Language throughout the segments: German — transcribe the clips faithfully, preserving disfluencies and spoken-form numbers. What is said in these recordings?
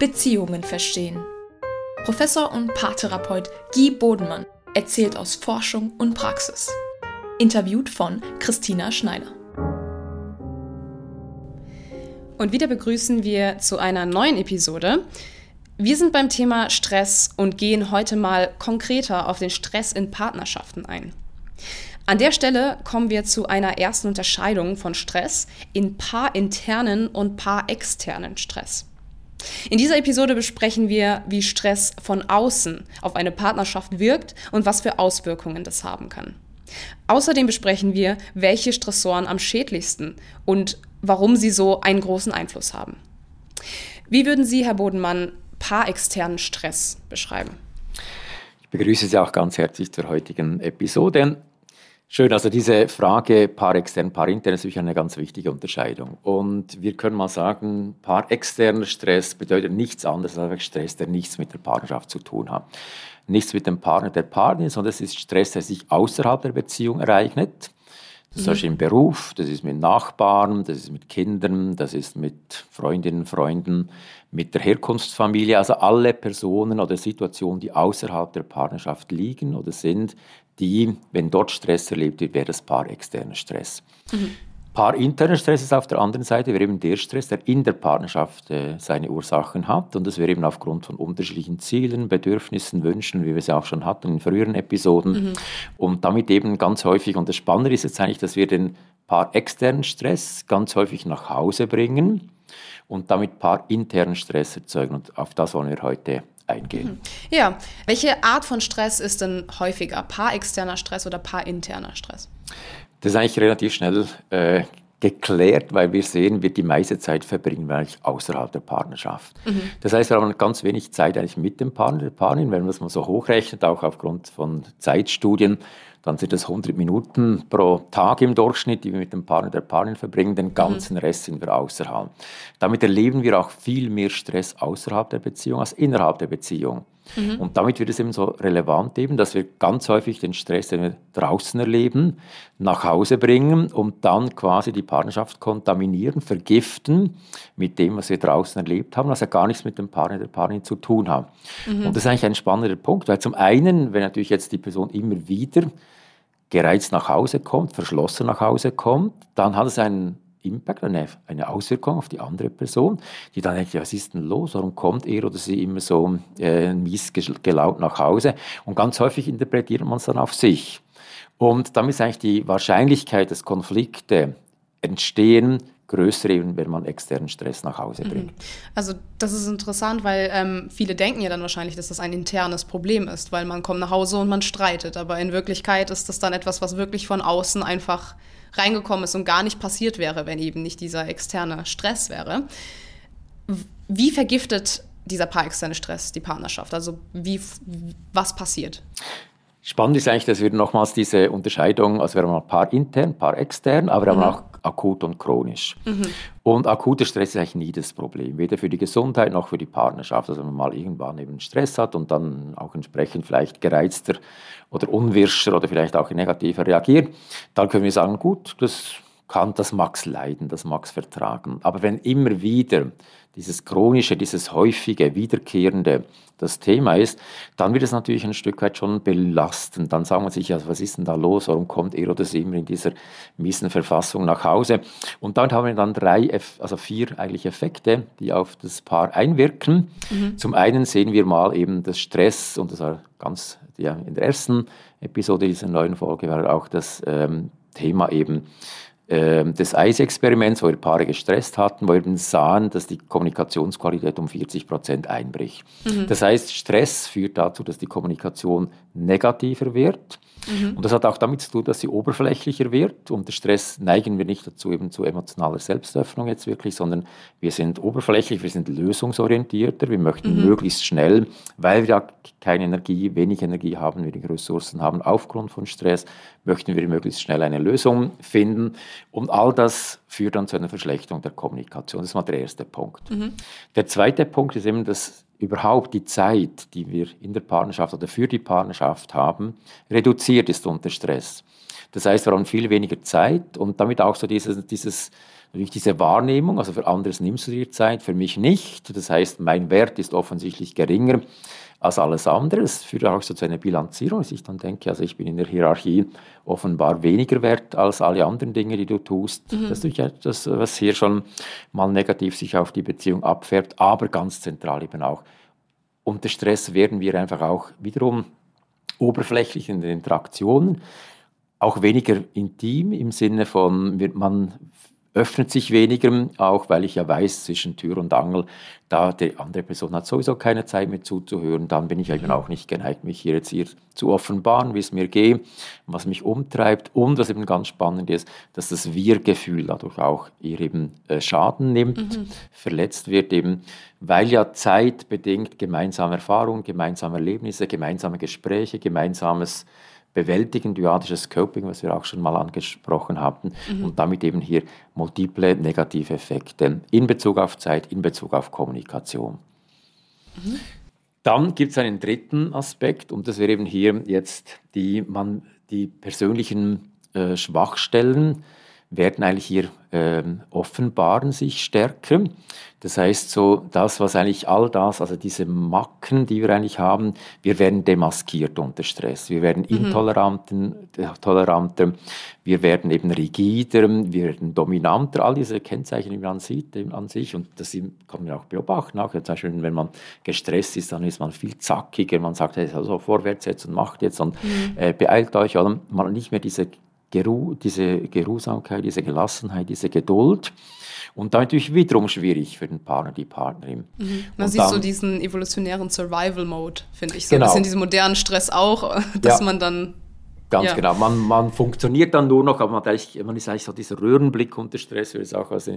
Beziehungen verstehen. Professor und Paartherapeut Guy Bodenmann erzählt aus Forschung und Praxis. Interviewt von Christina Schneider. Und wieder begrüßen wir zu einer neuen Episode. Wir sind beim Thema Stress und gehen heute mal konkreter auf den Stress in Partnerschaften ein. An der Stelle kommen wir zu einer ersten Unterscheidung von Stress in paarinternen und paarexternen Stress. In dieser Episode besprechen wir, wie Stress von außen auf eine Partnerschaft wirkt und was für Auswirkungen das haben kann. Außerdem besprechen wir, welche Stressoren am schädlichsten und warum sie so einen großen Einfluss haben. Wie würden Sie, Herr Bodenmann, paarexternen Stress beschreiben? Ich begrüße Sie auch ganz herzlich zur heutigen Episode. Schön, also diese Frage paarextern, paarintern ist natürlich eine ganz wichtige Unterscheidung. Und wir können mal sagen, paarexterner Stress bedeutet nichts anderes als Stress, der nichts mit der Partnerschaft zu tun hat. Nichts mit dem Partner, der Partnerin, sondern es ist Stress, der sich außerhalb der Beziehung ereignet. Das ist zum Beispiel im Beruf, das ist mit Nachbarn, das ist mit Kindern, das ist mit Freundinnen, Freunden, mit der Herkunftsfamilie. Also alle Personen oder Situationen, die außerhalb der Partnerschaft liegen oder sind, die, wenn dort Stress erlebt wird, wäre das paarexterner Stress. Mhm. Paarinterner Stress ist auf der anderen Seite wäre eben der Stress, der in der Partnerschaft äh, seine Ursachen hat. Und das wäre eben aufgrund von unterschiedlichen Zielen, Bedürfnissen, Wünschen, wie wir es ja auch schon hatten in früheren Episoden. Mhm. Und damit eben ganz häufig, und das Spannende ist jetzt eigentlich, dass wir den paarexternen Stress ganz häufig nach Hause bringen und damit paarinternen Stress erzeugen. Und auf das wollen wir heute eingehen. Ja, welche Art von Stress ist denn häufiger? Paarexterner Stress oder paarinterner Stress? Das ist eigentlich relativ schnell äh, geklärt, weil wir sehen, wir die meiste Zeit verbringen wir eigentlich außerhalb der Partnerschaft. Mhm. Das heißt, wir haben ganz wenig Zeit eigentlich mit dem Partner, der Partnerin. Wenn man das mal so hochrechnet, auch aufgrund von Zeitstudien, dann sind das hundert Minuten pro Tag im Durchschnitt, die wir mit dem Partner, der Partnerin verbringen. Den ganzen mhm. Rest sind wir außerhalb. Damit erleben wir auch viel mehr Stress außerhalb der Beziehung als innerhalb der Beziehung. Mhm. Und damit wird es eben so relevant, eben, dass wir ganz häufig den Stress, den wir draußen erleben, nach Hause bringen und dann quasi die Partnerschaft kontaminieren, vergiften mit dem, was wir draußen erlebt haben, was ja gar nichts mit dem Partner, der Partnerin zu tun hat. Mhm. Und das ist eigentlich ein spannender Punkt, weil zum einen, wenn natürlich jetzt die Person immer wieder gereizt nach Hause kommt, verschlossen nach Hause kommt, dann hat es einen Impact, eine, eine Auswirkung auf die andere Person, die dann denkt, ja, was ist denn los, warum kommt er oder sie immer so äh, mies gelaunt nach Hause? Und ganz häufig interpretiert man es dann auf sich. Und damit ist eigentlich die Wahrscheinlichkeit, dass Konflikte entstehen, größer, eben, wenn man externen Stress nach Hause bringt. Also das ist interessant, weil ähm, viele denken ja dann wahrscheinlich, dass das ein internes Problem ist, weil man kommt nach Hause und man streitet. Aber in Wirklichkeit ist das dann etwas, was wirklich von außen einfach reingekommen ist und gar nicht passiert wäre, wenn eben nicht dieser externe Stress wäre. Wie vergiftet dieser paarexterne Stress die Partnerschaft? Also wie, was passiert? Spannend ist eigentlich, dass wir nochmals diese Unterscheidung, also wir haben mal paarintern, paarextern, aber wir mhm. haben auch akut und chronisch. Mhm. Und akuter Stress ist eigentlich nie das Problem, weder für die Gesundheit noch für die Partnerschaft. Also wenn man mal irgendwann eben Stress hat und dann auch entsprechend vielleicht gereizter oder unwirscher oder vielleicht auch negativer reagiert, dann können wir sagen, gut, das kann, das mag es leiden, das mag es vertragen. Aber wenn immer wieder dieses chronische, dieses häufige, wiederkehrende das Thema ist, dann wird es natürlich ein Stück weit schon belastend. Dann sagen wir sich, also was ist denn da los, warum kommt er oder sie immer in dieser miesen Verfassung nach Hause? Und dann haben wir dann drei, also vier eigentlich Effekte, die auf das Paar einwirken. Mhm. Zum einen sehen wir mal eben das Stress, und das war ganz ja, in der ersten Episode dieser neuen Folge war auch das ähm, Thema eben des Eis-Experiments, wo wir Paare gestresst hatten, wo wir eben sahen, dass die Kommunikationsqualität um vierzig Prozent einbricht. Mhm. Das heißt, Stress führt dazu, dass die Kommunikation negativer wird. Mhm. Und das hat auch damit zu tun, dass sie oberflächlicher wird. Unter Stress neigen wir nicht dazu, eben zu emotionaler Selbstöffnung jetzt wirklich, sondern wir sind oberflächlich, wir sind lösungsorientierter, wir möchten mhm. möglichst schnell, weil wir ja keine Energie, wenig Energie haben, wenig Ressourcen haben, aufgrund von Stress, möchten wir möglichst schnell eine Lösung finden. Und all das führt dann zu einer Verschlechterung der Kommunikation. Das ist mal der erste Punkt. Mhm. Der zweite Punkt ist eben, dass überhaupt die Zeit, die wir in der Partnerschaft oder für die Partnerschaft haben, reduziert ist unter Stress. Das heißt, wir haben viel weniger Zeit und damit auch so dieses, dieses Natürlich diese Wahrnehmung, also für anderes nimmst du dir Zeit, für mich nicht. Das heißt, mein Wert ist offensichtlich geringer als alles andere. Das führt auch so zu einer Bilanzierung, dass ich dann denke, also ich bin in der Hierarchie offenbar weniger wert als alle anderen Dinge, die du tust. Mhm. Das ist natürlich etwas, was hier schon mal negativ sich auf die Beziehung abfärbt, aber ganz zentral eben auch. Unter Stress werden wir einfach auch wiederum oberflächlich in den Interaktionen, auch weniger intim im Sinne von, man öffnet sich weniger, auch weil ich ja weiß, zwischen Tür und Angel, da die andere Person hat sowieso keine Zeit mehr zuzuhören, dann bin ich eben auch nicht geneigt, mich hier jetzt hier zu offenbaren, wie es mir geht, was mich umtreibt und was eben ganz spannend ist, dass das Wir-Gefühl dadurch auch ihr eben äh, Schaden nimmt, mhm. verletzt wird eben, weil ja zeitbedingt gemeinsame Erfahrungen, gemeinsame Erlebnisse, gemeinsame Gespräche, gemeinsames Bewältigen, dyadisches Coping, was wir auch schon mal angesprochen hatten, mhm. und damit eben hier multiple negative Effekte in Bezug auf Zeit, in Bezug auf Kommunikation. Mhm. Dann gibt es einen dritten Aspekt, und das wäre eben hier jetzt die, man, die persönlichen äh, Schwachstellen werden eigentlich hier äh, offenbaren sich stärker. Das heißt, so das, was eigentlich all das, also diese Macken, die wir eigentlich haben, wir werden demaskiert unter Stress. Wir werden mhm. intoleranter, toleranter, wir werden eben rigider, wir werden dominanter. All diese Kennzeichen, die man sieht an sich, und das kann man auch beobachten. Auch zum Beispiel, wenn man gestresst ist, dann ist man viel zackiger. Man sagt, hey, also vorwärts jetzt und macht jetzt und mhm. äh, beeilt euch. Oder man hat nicht mehr diese Geruh, diese Geruhsamkeit, diese Gelassenheit, diese Geduld. Und dann natürlich wiederum schwierig für den Partner, die Partnerin. Mhm. Man sieht dann so diesen evolutionären Survival-Mode, finde ich. So genau. Ein bisschen diesen modernen Stress auch, dass ja. man dann... Ganz ja. genau. Man, man funktioniert dann nur noch, aber man, man ist eigentlich so dieser Röhrenblick unter Stress, wie wir es auch als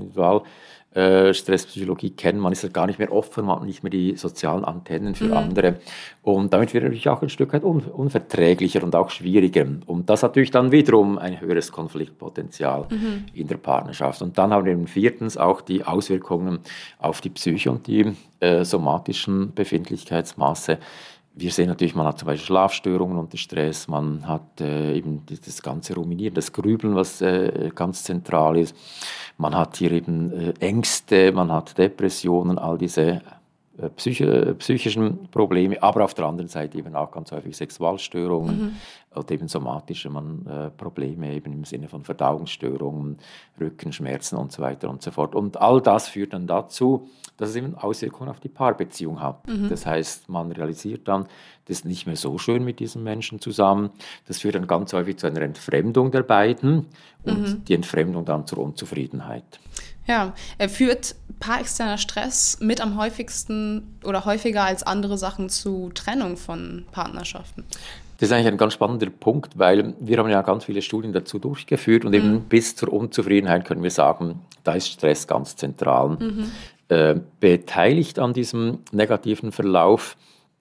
Individual-Stresspsychologie kennen. Man ist ja gar nicht mehr offen, man hat nicht mehr die sozialen Antennen für mhm. andere. Und damit wird er natürlich auch ein Stück weit un- unverträglicher und auch schwieriger. Und das hat natürlich dann wiederum ein höheres Konfliktpotenzial mhm. in der Partnerschaft. Und dann haben wir eben viertens auch die Auswirkungen auf die Psyche und die äh, somatischen Befindlichkeitsmaße. Wir sehen natürlich, man hat zum Beispiel Schlafstörungen unter Stress, man hat äh, eben das ganze Ruminieren, das Grübeln, was äh, ganz zentral ist. Man hat hier eben äh, Ängste, man hat Depressionen, all diese äh, psychi- psychischen Probleme, aber auf der anderen Seite eben auch ganz häufig Sexualstörungen mhm. und eben somatische man, äh, Probleme eben im Sinne von Verdauungsstörungen, Rückenschmerzen und so weiter und so fort. Und all das führt dann dazu, dass es eben Auswirkungen auf die Paarbeziehung hat. Mhm. Das heißt, man realisiert dann, das ist nicht mehr so schön mit diesem Menschen zusammen. Das führt dann ganz häufig zu einer Entfremdung der beiden und mhm. die Entfremdung dann zur Unzufriedenheit. Ja, er führt paarexterner Stress mit am häufigsten oder häufiger als andere Sachen zu Trennung von Partnerschaften. Das ist eigentlich ein ganz spannender Punkt, weil wir haben ja ganz viele Studien dazu durchgeführt und eben mhm. bis zur Unzufriedenheit können wir sagen, da ist Stress ganz zentral. Mhm. Äh, beteiligt an diesem negativen Verlauf.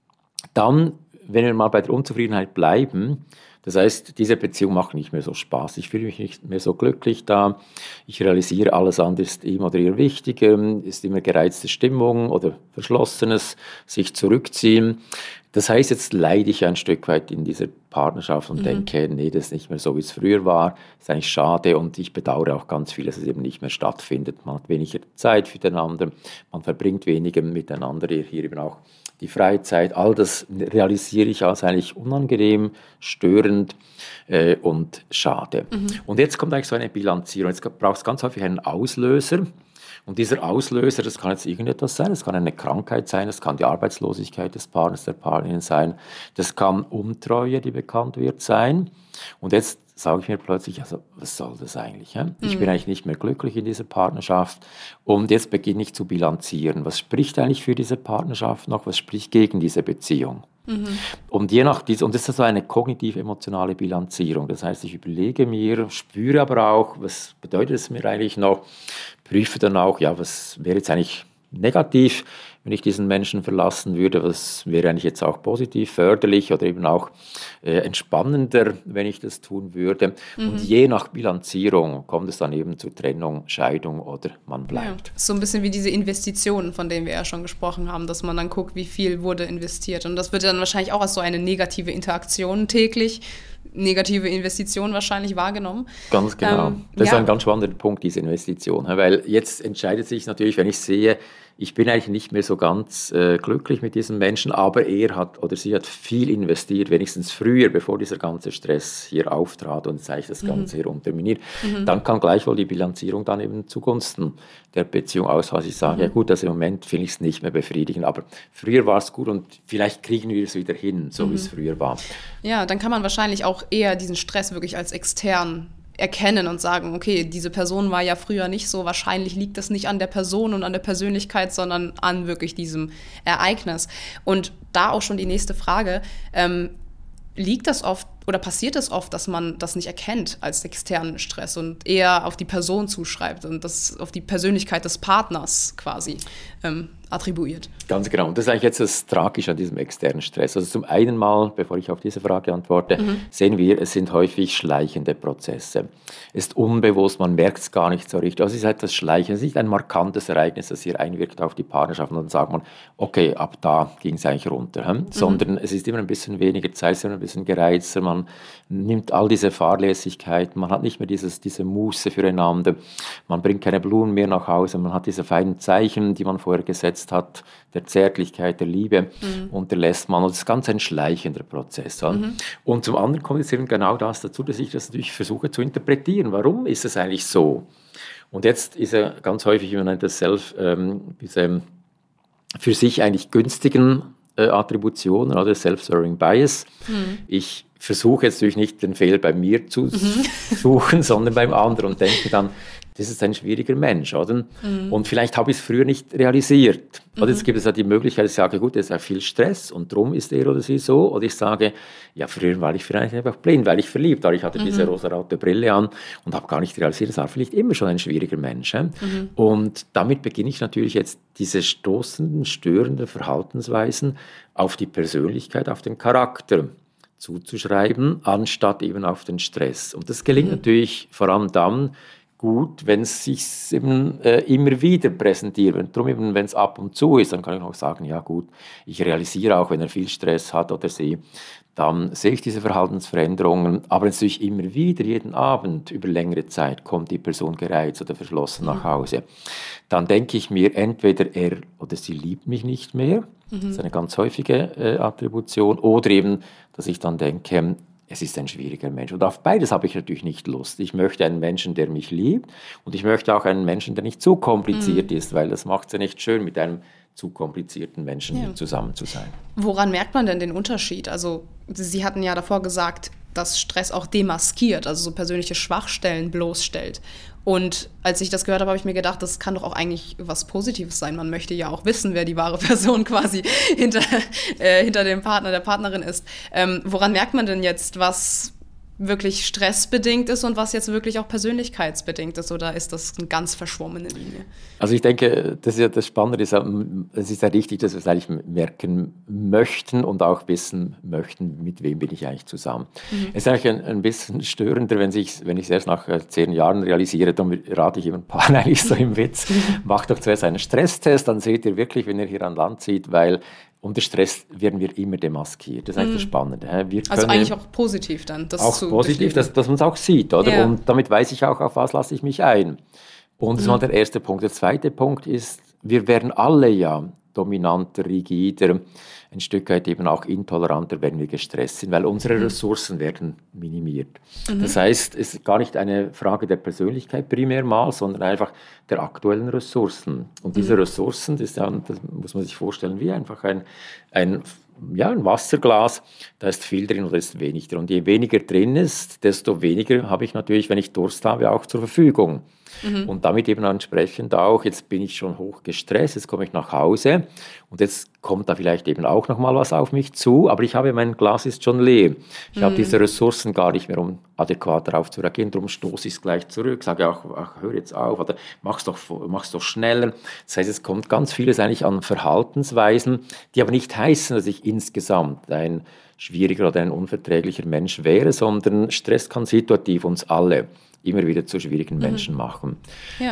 Dann, wenn wir mal bei der Unzufriedenheit bleiben, das heißt, diese Beziehung macht nicht mehr so Spaß, ich fühle mich nicht mehr so glücklich da, ich realisiere, alles andere ist ihm oder ihr wichtiger, ist immer gereizte Stimmung oder Verschlossenes, sich zurückziehen. Das heißt, jetzt leide ich ein Stück weit in dieser Partnerschaft und mhm. denke, nee, das ist nicht mehr so, wie es früher war. Das ist eigentlich schade und ich bedauere auch ganz viel, dass es eben nicht mehr stattfindet. Man hat weniger Zeit füreinander, man verbringt weniger miteinander, hier eben auch die Freizeit. All das realisiere ich als eigentlich unangenehm, störend äh, und schade. Mhm. Und jetzt kommt eigentlich so eine Bilanzierung. Jetzt braucht es ganz häufig einen Auslöser. Und dieser Auslöser, das kann jetzt irgendetwas sein, das kann eine Krankheit sein, das kann die Arbeitslosigkeit des Partners, der Partnerin sein, das kann Untreue, die bekannt wird, sein. Und jetzt sage ich mir plötzlich, also was soll das eigentlich? He? Ich mhm. bin eigentlich nicht mehr glücklich in dieser Partnerschaft und jetzt beginne ich zu bilanzieren. Was spricht eigentlich für diese Partnerschaft noch? Was spricht gegen diese Beziehung? Mhm. Und je nach dies, und das ist so eine kognitiv-emotionale Bilanzierung. Das heißt, ich überlege mir, spüre aber auch, was bedeutet es mir eigentlich noch? Prüfe dann auch, ja, was wäre jetzt eigentlich negativ, wenn ich diesen Menschen verlassen würde, was wäre eigentlich jetzt auch positiv, förderlich oder eben auch äh, entspannender, wenn ich das tun würde. Mhm. Und je nach Bilanzierung kommt es dann eben zur Trennung, Scheidung oder man bleibt. Ja, so ein bisschen wie diese Investitionen, von denen wir ja schon gesprochen haben, dass man dann guckt, wie viel wurde investiert. Und das wird dann wahrscheinlich auch als so eine negative Interaktion täglich negative Investition wahrscheinlich wahrgenommen. Ganz genau. Ähm, das ja. ist ein ganz spannender Punkt, diese Investition. Weil jetzt entscheidet sich natürlich, wenn ich sehe, ich bin eigentlich nicht mehr so ganz äh, glücklich mit diesem Menschen, aber er hat oder sie hat viel investiert, wenigstens früher, bevor dieser ganze Stress hier auftrat und sich das Ganze mhm. hier unterminiert. Mhm. Dann kann gleichwohl die Bilanzierung dann eben zugunsten der Beziehung ausfallen. Ich sage, mhm. ja gut, also im Moment finde ich es nicht mehr befriedigend, aber früher war es gut und vielleicht kriegen wir es wieder hin, so mhm. wie es früher war. Ja, dann kann man wahrscheinlich auch eher diesen Stress wirklich als extern erkennen und sagen, okay, diese Person war ja früher nicht so, wahrscheinlich liegt das nicht an der Person und an der Persönlichkeit, sondern an wirklich diesem Ereignis. Und da auch schon die nächste Frage, ähm, liegt das oft oder passiert es oft, dass man das nicht erkennt als externen Stress und eher auf die Person zuschreibt und das auf die Persönlichkeit des Partners quasi ähm, attribuiert? Ganz genau. Und das ist eigentlich jetzt das Tragische an diesem externen Stress. Also zum einen mal, bevor ich auf diese Frage antworte, mhm. sehen wir, es sind häufig schleichende Prozesse. Es ist unbewusst, man merkt es gar nicht so richtig. Also es ist etwas Schleichen. Es ist nicht ein markantes Ereignis, das hier einwirkt auf die Partnerschaft. Und dann sagt man, okay, ab da ging es eigentlich runter. Hm? Mhm. Sondern es ist immer ein bisschen weniger Zeit, es ist immer ein bisschen gereizter. Man nimmt all diese Fahrlässigkeit, man hat nicht mehr dieses, diese Muße füreinander, man bringt keine Blumen mehr nach Hause, man hat diese feinen Zeichen, die man vorher gesetzt hat, der Zärtlichkeit, der Liebe, mhm. unterlässt man. Und das ist ganz ein schleichender Prozess. Mhm. Und zum anderen kommt jetzt eben genau das dazu, dass ich das natürlich versuche zu interpretieren. Warum ist es eigentlich so? Und jetzt ist ja ganz häufig, wie man nennt das Self, ähm, diese für sich eigentlich günstigen äh, Attributionen oder Self-Serving Bias. Mhm. Ich versuche jetzt natürlich nicht den Fehler bei mir zu mhm. suchen, sondern beim anderen und denke dann, das ist ein schwieriger Mensch, oder? Mhm. Und vielleicht habe ich es früher nicht realisiert. Mhm. Oder jetzt gibt es ja die Möglichkeit, dass ich sage, gut, es ist viel Stress und darum ist er oder sie so. Oder ich sage, ja, früher war ich vielleicht einfach blind, weil ich verliebt war. Ich hatte mhm. diese rosarote Brille an und habe gar nicht realisiert, das war vielleicht immer schon ein schwieriger Mensch. Mhm. Und damit beginne ich natürlich jetzt diese stoßenden, störenden Verhaltensweisen auf die Persönlichkeit, auf den Charakter zuzuschreiben, anstatt eben auf den Stress. Und das gelingt mhm. natürlich vor allem dann gut, wenn es sich eben äh, immer wieder präsentiert. Und darum eben, wenn es ab und zu ist, dann kann ich auch sagen, ja gut, ich realisiere auch, wenn er viel Stress hat oder sie, dann sehe ich diese Verhaltensveränderungen. Aber natürlich immer wieder, jeden Abend, über längere Zeit, kommt die Person gereizt oder verschlossen mhm. nach Hause. Dann denke ich mir, entweder er oder sie liebt mich nicht mehr, mhm. das ist eine ganz häufige äh, Attribution, oder eben, dass ich dann denke, es ist ein schwieriger Mensch. Und auf beides habe ich natürlich nicht Lust. Ich möchte einen Menschen, der mich liebt, und ich möchte auch einen Menschen, der nicht zu kompliziert mhm. ist, weil das macht es ja nicht schön, mit einem zu komplizierten Menschen ja. zusammen zu sein. Woran merkt man denn den Unterschied? Also Sie hatten ja davor gesagt, dass Stress auch demaskiert, also so persönliche Schwachstellen bloßstellt. Und als ich das gehört habe, habe ich mir gedacht, das kann doch auch eigentlich was Positives sein. Man möchte ja auch wissen, wer die wahre Person quasi hinter, äh, hinter dem Partner, der Partnerin ist. Ähm, woran merkt man denn jetzt, was wirklich stressbedingt ist und was jetzt wirklich auch persönlichkeitsbedingt ist? Oder ist das eine ganz verschwommene Linie? Also ich denke, das ist ja das Spannende, es ist ja richtig, dass wir es eigentlich merken möchten und auch wissen möchten, mit wem bin ich eigentlich zusammen. Mhm. Es ist eigentlich ein, ein bisschen störender, wenn ich wenn ich es erst nach zehn Jahren realisiere, dann rate ich immer ein paar eigentlich so im Witz, macht doch zuerst einen Stresstest, dann seht ihr wirklich, wenn ihr hier an Land zieht, weil unter Stress werden wir immer demaskiert. Das ist eigentlich mm. das Spannende. Wir also eigentlich auch positiv dann. Das auch zu positiv, dass, dass man es auch sieht. Oder? Ja. Und damit weiß ich auch, auf was lasse ich mich ein. Und das mm. war der erste Punkt. Der zweite Punkt ist, wir werden alle ja dominanter, rigider, ein Stück weit eben auch intoleranter, wenn wir gestresst sind, weil unsere Ressourcen werden minimiert. Mhm. Das heißt, es ist gar nicht eine Frage der Persönlichkeit primär mal, sondern einfach der aktuellen Ressourcen. Und diese mhm. Ressourcen, das, ist ja, das muss man sich vorstellen, wie einfach ein, ein, ja, ein Wasserglas, da ist viel drin oder ist wenig drin. Und je weniger drin ist, desto weniger habe ich natürlich, wenn ich Durst habe, auch zur Verfügung. Mhm. Und damit eben entsprechend auch, jetzt bin ich schon hoch gestresst, jetzt komme ich nach Hause und jetzt kommt da vielleicht eben auch noch mal was auf mich zu, aber ich habe, mein Glas ist schon leer. Ich mhm. habe diese Ressourcen gar nicht mehr, um adäquat darauf zu reagieren, darum stoße ich es gleich zurück, sage auch, ach, hör jetzt auf, oder mach's doch, mach's doch schneller. Das heißt, es kommt ganz vieles eigentlich an Verhaltensweisen, die aber nicht heißen, dass ich insgesamt ein schwieriger oder ein unverträglicher Mensch wäre, sondern Stress kann situativ uns alle immer wieder zu schwierigen Menschen mhm. machen. Ja.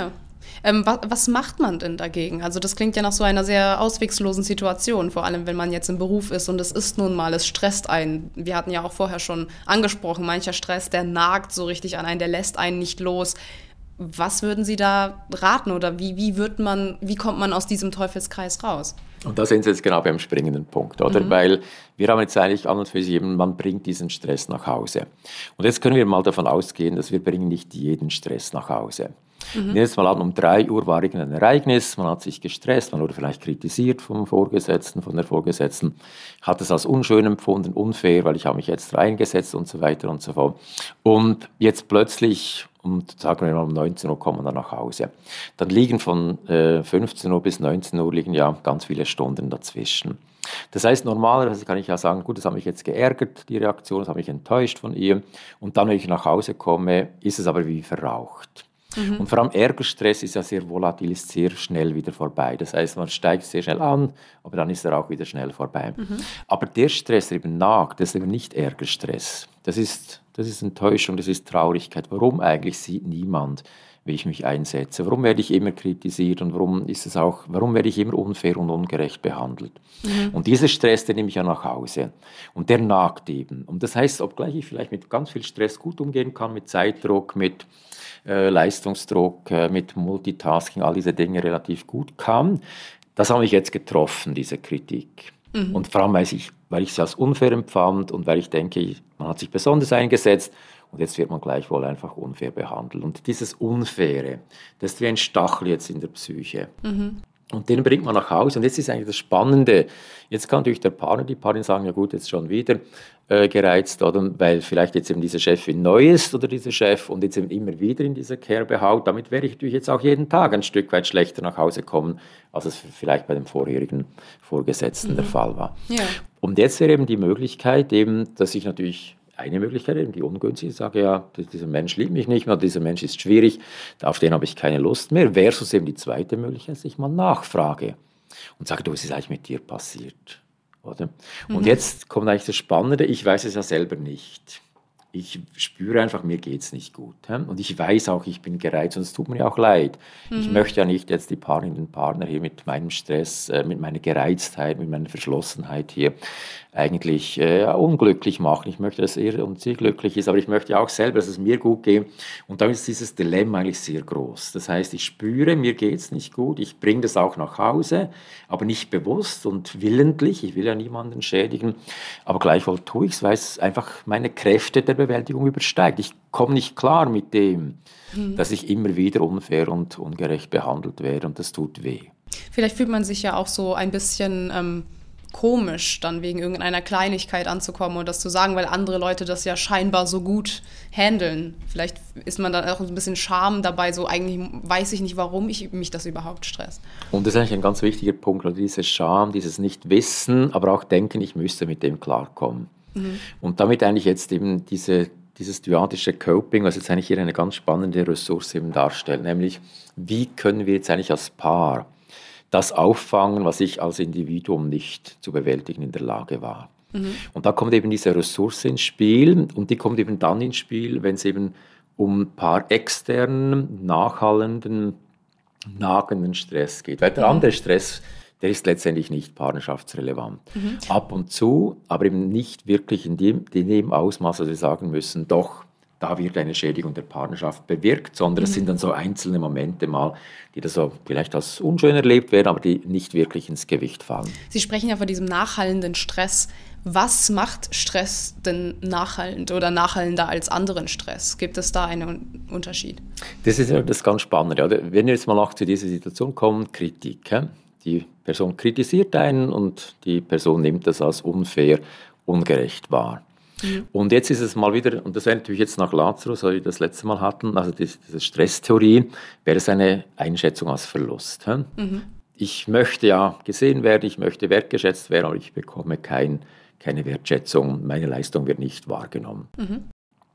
Ähm, wa- was macht man denn dagegen? Also das klingt ja nach so einer sehr auswegslosen Situation, vor allem wenn man jetzt im Beruf ist und es ist nun mal, es stresst einen. Wir hatten ja auch vorher schon angesprochen, mancher Stress, der nagt so richtig an einen, der lässt einen nicht los. Was würden Sie da raten oder wie, wie wird man, wie kommt man aus diesem Teufelskreis raus? Und da sind Sie jetzt genau beim springenden Punkt, oder? Mhm. Weil wir haben jetzt eigentlich an und für sich eben, man bringt diesen Stress nach Hause. Und jetzt können wir mal davon ausgehen, dass wir bringen nicht jeden Stress nach Hause. Mhm. Jetzt mal an, um drei Uhr war irgendein Ereignis, man hat sich gestresst, man wurde vielleicht kritisiert vom Vorgesetzten, von der Vorgesetzten, hat es als unschön empfunden, unfair, weil ich habe mich jetzt reingesetzt und so weiter und so fort. Und jetzt plötzlich, und sagen wir mal um neunzehn Uhr kommen wir dann nach Hause. Dann liegen von äh, fünfzehn Uhr bis neunzehn Uhr liegen ja ganz viele Stunden dazwischen. Das heißt, normalerweise kann ich ja sagen, gut, das hat mich jetzt geärgert, die Reaktion, das hat mich enttäuscht von ihr. Und dann, wenn ich nach Hause komme, ist es aber wie verraucht. Mhm. Und vor allem Ärgerstress ist ja sehr volatil, ist sehr schnell wieder vorbei. Das heißt, man steigt sehr schnell an, aber dann ist er auch wieder schnell vorbei. Mhm. Aber der Stress, der eben nagt, das ist eben nicht Ärgerstress. Das ist, das ist Enttäuschung, das ist Traurigkeit. Warum eigentlich sieht niemand, wie ich mich einsetze? Warum werde ich immer kritisiert und warum ist es auch, warum werde ich immer unfair und ungerecht behandelt? Mhm. Und dieser Stress, den nehme ich ja nach Hause. Und der nagt eben. Und das heißt, obgleich ich vielleicht mit ganz viel Stress gut umgehen kann, mit Zeitdruck, mit äh, Leistungsdruck, äh, mit Multitasking, all diese Dinge relativ gut kann, das habe ich jetzt getroffen, diese Kritik. Mhm. Und vor allem, weil ich, weil ich sie als unfair empfand und weil ich denke, man hat sich besonders eingesetzt und jetzt wird man gleichwohl einfach unfair behandelt. Und dieses Unfaire, das ist wie ein Stachel jetzt in der Psyche. Mhm. Und den bringt man nach Hause. Und jetzt ist eigentlich das Spannende, jetzt kann natürlich der Partner, die Partnerin sagen, ja gut, jetzt schon wieder äh, gereizt, oder? Weil vielleicht jetzt eben diese Chefin neu ist oder dieser Chef und jetzt eben immer wieder in dieser Kerbe haut. Damit werde ich natürlich jetzt auch jeden Tag ein Stück weit schlechter nach Hause kommen, als es vielleicht bei dem vorherigen Vorgesetzten mhm. der Fall war. Ja. Und jetzt wäre eben die Möglichkeit, eben, dass ich natürlich eine Möglichkeit, eben die ungünstige, ich sage ja, dieser Mensch liebt mich nicht mehr, dieser Mensch ist schwierig, auf den habe ich keine Lust mehr, versus eben die zweite Möglichkeit, dass ich mal nachfrage und sage, du, was ist eigentlich mit dir passiert? Oder? Mhm. Und jetzt kommt eigentlich das Spannende, ich weiß es ja selber nicht. Ich spüre einfach, mir geht es nicht gut. Und ich weiß auch, ich bin gereizt und es tut mir ja auch leid. Mhm. Ich möchte ja nicht jetzt die Partnerin, den Partner hier mit meinem Stress, mit meiner Gereiztheit, mit meiner Verschlossenheit hier eigentlich äh, unglücklich machen. Ich möchte, dass er und sie glücklich ist, aber ich möchte auch selber, dass es mir gut geht. Und da ist dieses Dilemma eigentlich sehr groß. Das heißt, ich spüre, mir geht es nicht gut, ich bringe das auch nach Hause, aber nicht bewusst und willentlich. Ich will ja niemanden schädigen, aber gleichwohl tue ich es, weil es einfach meine Kräfte der Bewältigung übersteigt. Ich komme nicht klar mit dem, mhm. dass ich immer wieder unfair und ungerecht behandelt werde und das tut weh. Vielleicht fühlt man sich ja auch so ein bisschen ähm komisch, dann wegen irgendeiner Kleinigkeit anzukommen und das zu sagen, weil andere Leute das ja scheinbar so gut handeln. Vielleicht ist man dann auch ein bisschen Scham dabei, so eigentlich weiß ich nicht, warum ich mich das überhaupt stresst. Und das ist eigentlich ein ganz wichtiger Punkt, also diese Scham, dieses Nicht-Wissen, aber auch Denken, ich müsste mit dem klarkommen. Mhm. Und damit eigentlich jetzt eben diese, dieses dyadische Coping, was jetzt eigentlich hier eine ganz spannende Ressource eben darstellt, nämlich wie können wir jetzt eigentlich als Paar das auffangen, was ich als Individuum nicht zu bewältigen in der Lage war. Mhm. Und da kommt eben diese Ressource ins Spiel und die kommt eben dann ins Spiel, wenn es eben um ein paar externen, nachhallenden, nagenden Stress geht. Weil der mhm. andere Stress, der ist letztendlich nicht partnerschaftsrelevant. Mhm. Ab und zu, aber eben nicht wirklich in dem, in dem Ausmaß, dass wir sagen müssen, doch, da wird eine Schädigung der Partnerschaft bewirkt, sondern mhm. es sind dann so einzelne Momente mal, die da so vielleicht als unschön erlebt werden, aber die nicht wirklich ins Gewicht fallen. Sie sprechen ja von diesem nachhallenden Stress. Was macht Stress denn nachhallend oder nachhallender als anderen Stress? Gibt es da einen Unterschied? Das ist ja das ganz Spannende. Wenn wir jetzt mal auch zu dieser Situation kommen, Kritik. Die Person kritisiert einen und die Person nimmt das als unfair, ungerecht wahr. Mhm. Und jetzt ist es mal wieder, und das wäre natürlich jetzt nach Lazarus, wie wir das letzte Mal hatten, also diese, diese Stresstheorie, wäre es eine Einschätzung als Verlust. Mhm. Ich möchte ja gesehen werden, ich möchte wertgeschätzt werden, aber ich bekomme kein, keine Wertschätzung, meine Leistung wird nicht wahrgenommen. Mhm.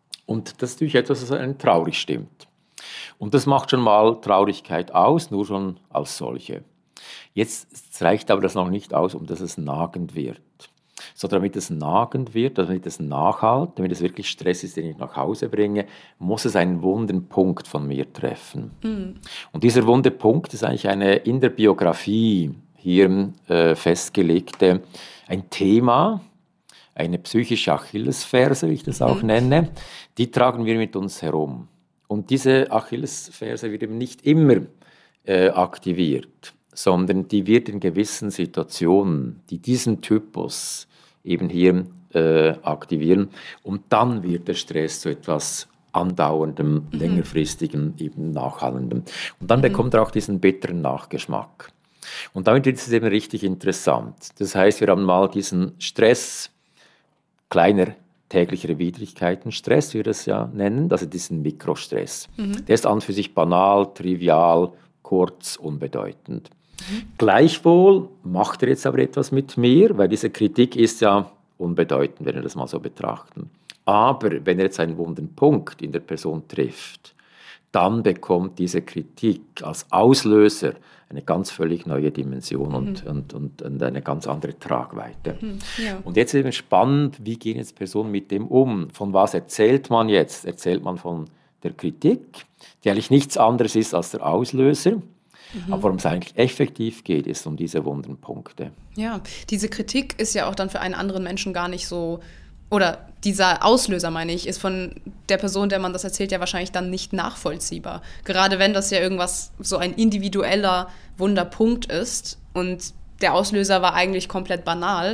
Und das ist natürlich etwas, das einen traurig stimmt. Und das macht schon mal Traurigkeit aus, nur schon als solche. Jetzt reicht aber das noch nicht aus, um dass es nagend wird. sondern damit es nagend wird, damit es nachhalt, damit es wirklich Stress ist, den ich nach Hause bringe, muss es einen wunden Punkt von mir treffen. Mhm. Und dieser wunde Punkt ist eigentlich eine in der Biografie hier äh, festgelegte, ein Thema, eine psychische Achillesferse, wie ich das auch mhm. nenne, die tragen wir mit uns herum. Und diese Achillesferse wird eben nicht immer äh, aktiviert, sondern die wird in gewissen Situationen, die diesen Typus eben hier äh, aktivieren. Und dann wird der Stress zu etwas andauerndem, mhm. längerfristigem, eben nachhallendem. Und dann mhm. bekommt er auch diesen bitteren Nachgeschmack. Und damit wird es eben richtig interessant. Das heißt, wir haben mal diesen Stress, kleiner täglicher Widrigkeiten, Stress, wie wir das ja nennen, also diesen Mikrostress. Mhm. Der ist an und für sich banal, trivial, kurz, unbedeutend. Mhm. Gleichwohl macht er jetzt aber etwas mit mir, weil diese Kritik ist ja unbedeutend, wenn wir das mal so betrachten. Aber wenn er jetzt einen wunden Punkt in der Person trifft, dann bekommt diese Kritik als Auslöser eine ganz völlig neue Dimension und, mhm. und, und, und eine ganz andere Tragweite. Mhm, ja. Und jetzt ist eben spannend, wie gehen jetzt Personen mit dem um? Von was erzählt man jetzt? Erzählt man von der Kritik, die eigentlich nichts anderes ist als der Auslöser? Mhm. Aber worum es eigentlich effektiv geht, ist um diese wunden Punkte. Ja, diese Kritik ist ja auch dann für einen anderen Menschen gar nicht so, oder dieser Auslöser, meine ich, ist von der Person, der man das erzählt, ja wahrscheinlich dann nicht nachvollziehbar. Gerade wenn das ja irgendwas, so ein individueller Wunderpunkt ist und der Auslöser war eigentlich komplett banal.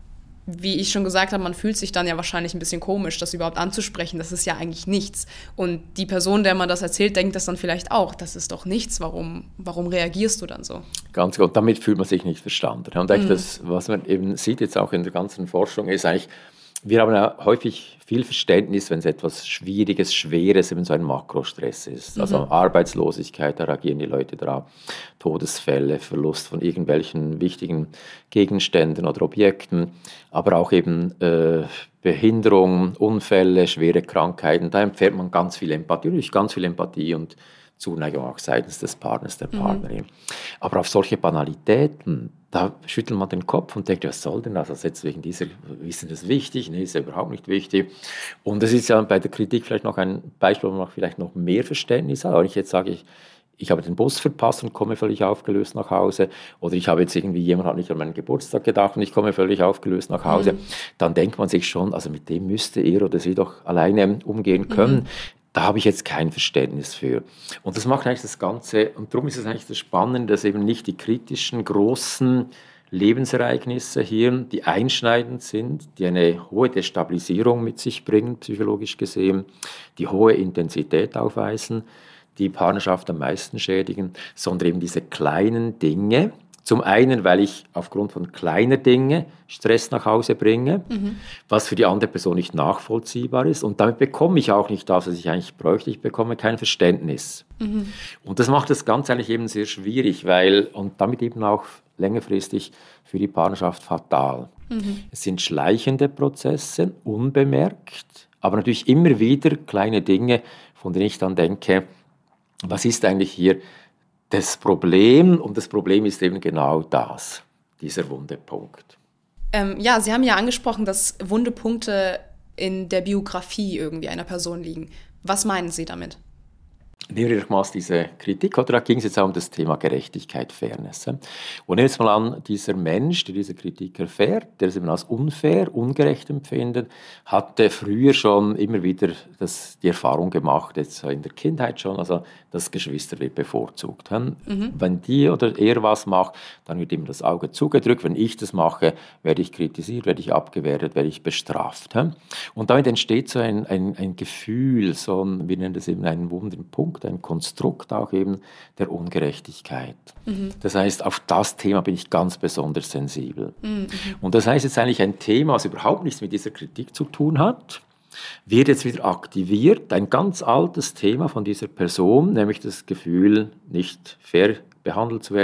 Wie ich schon gesagt habe, man fühlt sich dann ja wahrscheinlich ein bisschen komisch, das überhaupt anzusprechen. Das ist ja eigentlich nichts. Und die Person, der man das erzählt, denkt das dann vielleicht auch. Das ist doch nichts. Warum, warum reagierst du dann so? Ganz gut. Damit fühlt man sich nicht verstanden. Und eigentlich mhm. das, was man eben sieht jetzt auch in der ganzen Forschung, ist eigentlich, wir haben ja häufig viel Verständnis, wenn es etwas Schwieriges, Schweres, eben so ein Makrostress ist. Mhm. Also Arbeitslosigkeit, da reagieren die Leute drauf. Todesfälle, Verlust von irgendwelchen wichtigen Gegenständen oder Objekten, aber auch eben äh, Behinderung, Unfälle, schwere Krankheiten. Da empfiehlt man ganz viel Empathie, natürlich ganz viel Empathie und Zuneigung auch seitens des Partners, der Partnerin. Mhm. Aber auf solche Banalitäten, da schüttelt man den Kopf und denkt, was soll denn das? Also jetzt wegen dieser, ist das wichtig? Nee, ist ja überhaupt nicht wichtig. Und das ist ja bei der Kritik vielleicht noch ein Beispiel, wo man vielleicht noch mehr Verständnis hat. Wenn ich jetzt sage, ich, ich habe den Bus verpasst und komme völlig aufgelöst nach Hause, oder ich habe jetzt irgendwie, jemand hat nicht an meinen Geburtstag gedacht und ich komme völlig aufgelöst nach Hause, mhm. dann denkt man sich schon, also mit dem müsste er oder sie doch alleine umgehen können. Mhm. Da habe ich jetzt kein Verständnis für. Und das macht eigentlich das Ganze, und darum ist es eigentlich das Spannende, dass eben nicht die kritischen, großen Lebensereignisse hier, die einschneidend sind, die eine hohe Destabilisierung mit sich bringen, psychologisch gesehen, die hohe Intensität aufweisen, die Partnerschaft am meisten schädigen, sondern eben diese kleinen Dinge. Zum einen, weil ich aufgrund von kleiner Dinge Stress nach Hause bringe, mhm. was für die andere Person nicht nachvollziehbar ist. Und damit bekomme ich auch nicht das, was ich eigentlich bräuchte. Ich bekomme kein Verständnis. Mhm. Und das macht das Ganze eigentlich eben sehr schwierig, weil, und damit eben auch längerfristig für die Partnerschaft fatal. Mhm. Es sind schleichende Prozesse, unbemerkt, aber natürlich immer wieder kleine Dinge, von denen ich dann denke, was ist eigentlich hier das Problem? Und das Problem ist eben genau das, dieser wunde Punkt. Ähm, ja, Sie haben ja angesprochen, dass wunde Punkte in der Biografie irgendwie einer Person liegen. Was meinen Sie damit? Nehmen wir mal diese Kritik, oder da ging es jetzt auch um das Thema Gerechtigkeit, Fairness. Und nehmen wir jetzt mal an, dieser Mensch, der diese Kritik erfährt, der es eben als unfair, ungerecht empfindet, hatte früher schon immer wieder das, die Erfahrung gemacht, jetzt in der Kindheit schon, also das Geschwister wird bevorzugt. Mhm. Wenn die oder er was macht, dann wird ihm das Auge zugedrückt. Wenn ich das mache, werde ich kritisiert, werde ich abgewertet, werde ich bestraft. Und damit entsteht so ein, ein, ein Gefühl, so ein, wir nennen das eben einen wunden Punkt, ein Konstrukt auch eben der Ungerechtigkeit. Mhm. Das heißt, auf das Thema bin ich ganz besonders sensibel. Mhm. Und das heißt jetzt eigentlich ein Thema, was überhaupt nichts mit dieser Kritik zu tun hat, wird jetzt wieder aktiviert, ein ganz altes Thema von dieser Person, nämlich das Gefühl, nicht fair behandelt zu werden,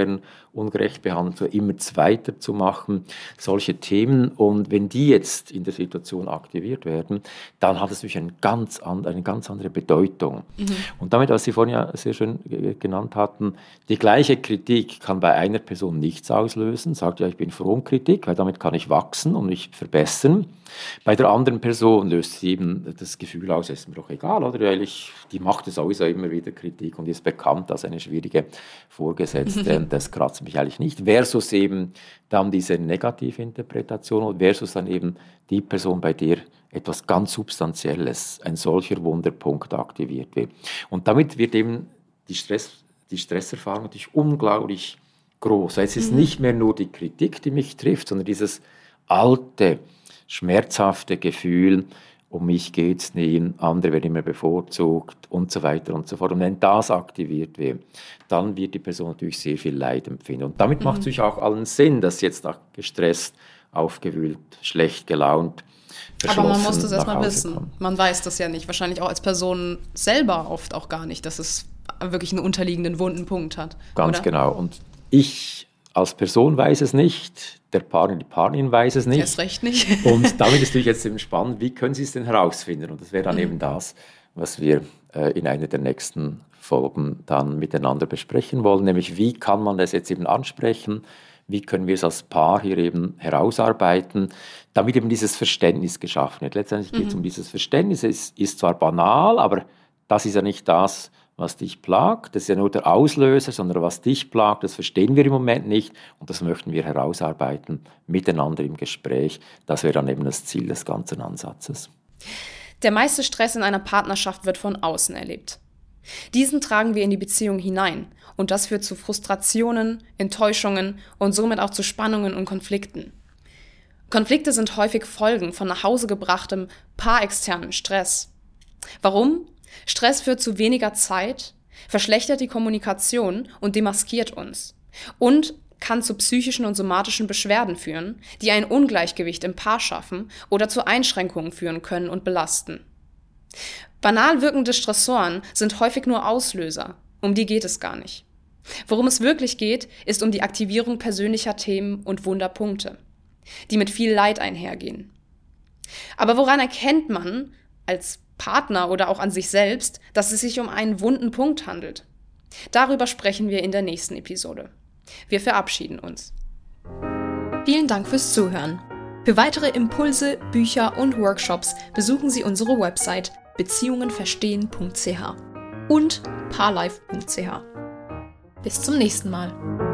ungerecht behandelt, immer weiter zu machen, solche Themen. Und wenn die jetzt in der Situation aktiviert werden, dann hat es natürlich eine ganz, and- eine ganz andere Bedeutung. Mhm. Und damit, was Sie vorhin ja sehr schön g- genannt hatten, die gleiche Kritik kann bei einer Person nichts auslösen, sagt ja, ich bin froh um Kritik, weil damit kann ich wachsen und mich verbessern. Bei der anderen Person löst sie eben das Gefühl aus, es ist mir doch egal, oder? Weil ich, die macht sowieso immer wieder Kritik und ist bekannt als eine schwierige Vorgesetzte und das kratzt mich eigentlich nicht. Versus eben dann diese negative Interpretation versus dann eben die Person, bei der etwas ganz Substanzielles, ein solcher Wunderpunkt aktiviert wird. Und damit wird eben die, Stress, die Stresserfahrung natürlich unglaublich groß. Es ist mhm. nicht mehr nur die Kritik, die mich trifft, sondern dieses alte, schmerzhafte Gefühl, um mich geht es nie, andere werden immer bevorzugt und so weiter und so fort. Und wenn das aktiviert wird, dann wird die Person natürlich sehr viel Leid empfinden. Und damit mhm. macht es natürlich auch allen Sinn, dass jetzt nach gestresst, aufgewühlt, schlecht gelaunt, aber man muss das erstmal wissen. Kommt. Man weiß das ja nicht. Wahrscheinlich auch als Person selber oft auch gar nicht, dass es wirklich einen unterliegenden wunden Punkt hat. Ganz oder? Genau. Und ich als Person weiß es nicht, der Partner, die Partnerin weiß es nicht. Erst recht nicht. Und damit ist natürlich jetzt eben spannend, wie können Sie es denn herausfinden? Und das wäre dann mhm. eben das, was wir äh, in einer der nächsten Folgen dann miteinander besprechen wollen, nämlich wie kann man das jetzt eben ansprechen, wie können wir es als Paar hier eben herausarbeiten, damit eben dieses Verständnis geschaffen wird. Letztendlich geht es mhm. um dieses Verständnis, es ist zwar banal, aber das ist ja nicht das, was dich plagt, das ist ja nur der Auslöser, sondern was dich plagt, das verstehen wir im Moment nicht und das möchten wir herausarbeiten, miteinander im Gespräch. Das wäre dann eben das Ziel des ganzen Ansatzes. Der meiste Stress in einer Partnerschaft wird von außen erlebt. Diesen tragen wir in die Beziehung hinein und das führt zu Frustrationen, Enttäuschungen und somit auch zu Spannungen und Konflikten. Konflikte sind häufig Folgen von nach Hause gebrachtem, paarexternen Stress. Warum? Stress führt zu weniger Zeit, verschlechtert die Kommunikation und demaskiert uns und kann zu psychischen und somatischen Beschwerden führen, die ein Ungleichgewicht im Paar schaffen oder zu Einschränkungen führen können und belasten. Banal wirkende Stressoren sind häufig nur Auslöser, um die geht es gar nicht. Worum es wirklich geht, ist um die Aktivierung persönlicher Themen und Wunderpunkte, die mit viel Leid einhergehen. Aber woran erkennt man als Partner oder auch an sich selbst, dass es sich um einen wunden Punkt handelt? Darüber sprechen wir in der nächsten Episode. Wir verabschieden uns. Vielen Dank fürs Zuhören. Für weitere Impulse, Bücher und Workshops besuchen Sie unsere Website beziehungen verstehen punkt c h und paarlife punkt c h. Bis zum nächsten Mal.